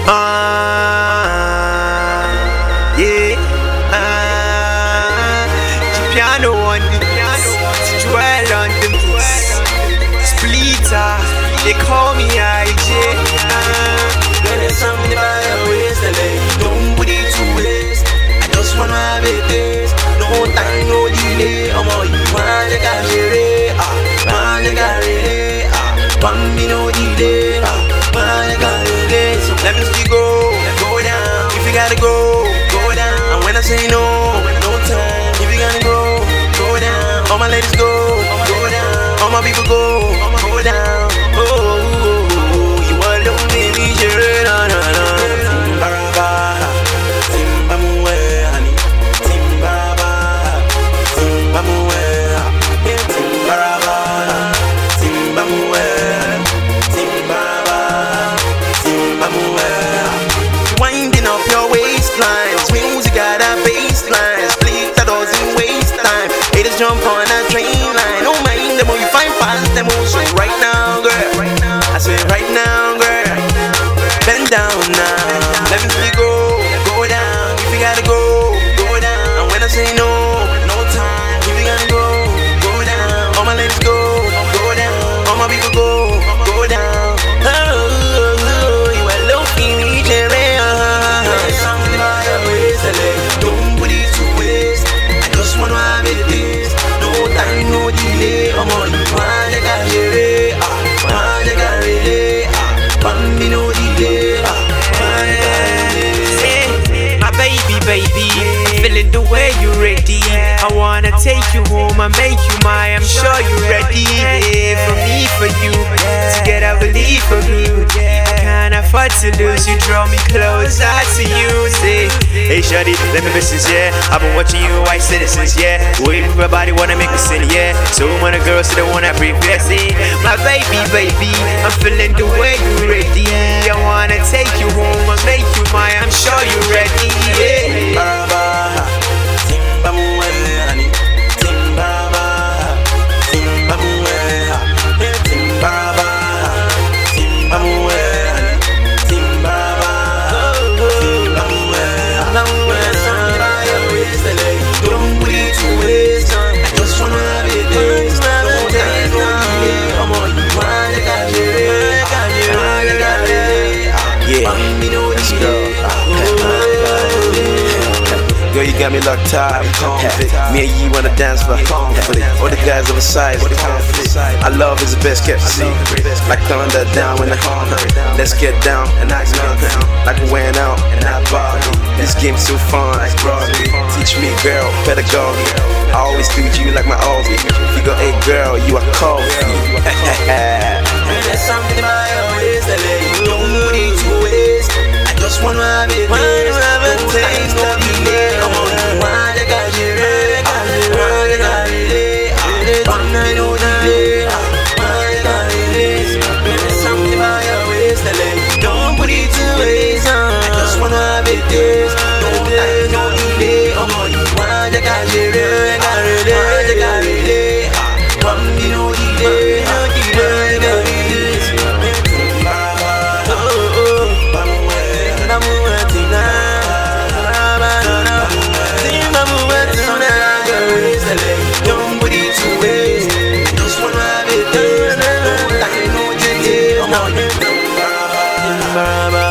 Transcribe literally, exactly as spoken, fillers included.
Ah, yeah. Ah, the piano on the piano, dwell on the beats. Splitter, they call me I J. Ah, there's something about your waist, don't put it to waste. I just wanna have it this. No time, no delay. I'm all you want, you got it. Ah, man, you got it. Ah, one me no delay. Ah, man, you got it. So let me see go, go down. If you gotta go, go down. And when I say no, no time. If you gotta go, go down. All my ladies go, go down. All my people go, go down. Oh, oh, oh, oh. You alone, baby, sure, no, no, no. Winding up your waistline, music got a baseline, split that doesn't waste time. Haters jump on a train line, don't mind them, you find fast them. So right now, girl, I say right now, girl, bend down now, let me see go, go down. If you gotta go, go down. And when I say no, no time. If you gotta go, go down. All my ladies go, go down. All my people go, go down. Oh, oh, oh, you are looking each and every. There's something about your waist, don't put it to waste. I just wanna have it this. No time, no delay. I'm on you, man, you got it. Ah, man, you got it. Ah, man, me no delay. Ah, man, you got it. my baby, baby, feeling the way you ready. I wanna take you home and make you mine. I'm sure you ready. Yeah, for me, for you, together we live for good. I can't afford to lose you. Draw me closer to you. Say, hey shawty, let me be sincere. I've been watching you, white citizens, yeah. Waiting for everybody wanna make me sin, yeah. So many girls that wanna prepare. Say, my baby, baby, I'm feeling the way you ready. I wanna take you home and make you mine. I'm sure you ready. Yeah. Baraba, Timba Muani, Timbaba, Timba Muani, Timbaba, Timba Muani, Timbaba, Timba Muani. Don't put it to waste. I just wanna have it this. Don't take no delay. I'm on you, man, you got it, man, you got it. Yeah, let's go. Girl, you got me locked up. Me and you wanna dance for conflict. All the guys of a size. Our love is the best kept secret. Like thunder down when the hunger. Let's get down and act nothing. Like we went out and not body. This game's so fun. Teach me, girl, pedagogy. I always treat you like my Aussie. Figure eight, girl, you are coffee. There's something about your waist that you don't put it to waste. I just wanna have it. Wanna have a taste of delay. I'm on you, man, you got it, man, you got it. One night, no delay, man, you got it. There's something about your waist that you don't put it to waste. I just wanna have it this. No time, no delay. I'm on you, man, you got it, man, you got it. One day, no delay, no delay, you got it. Don't put it to waste. Just wanna have it. No time, no delay. I'm on you.